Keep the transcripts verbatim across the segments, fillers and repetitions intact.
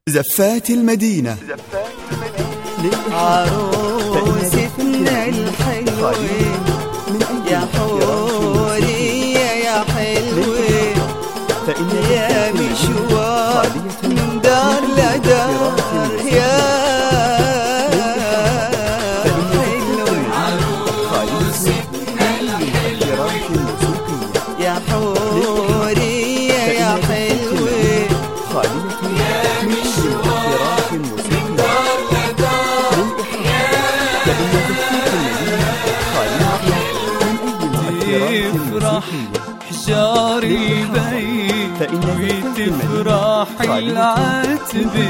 زفات المدينة عروستنا الحلوة يا حورية يا حلوة يا مشوار من دار لدار يا حلوة عروستنا الحلوة يا حورية يا حلوة يفرح حجار البيت وتفرح العتبة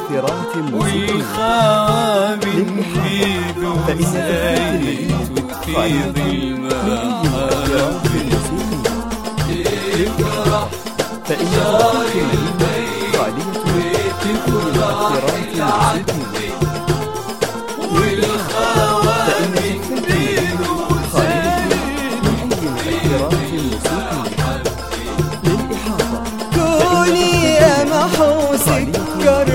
والخام نفيد وزايد وتفيض المحبة. يفرح حجار البيت وتفرح العتبة والخام نفيد كوني يا محو سكر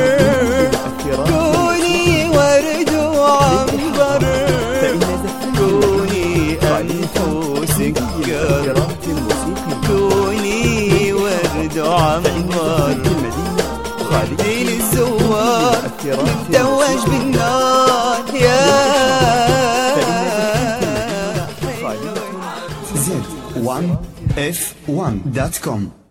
كوني ورد وعنبر كوني أنفو سكر كوني ورد وعنبر خالدي للزوار متوج بالنار يا زد وان اف وان دوت كوم.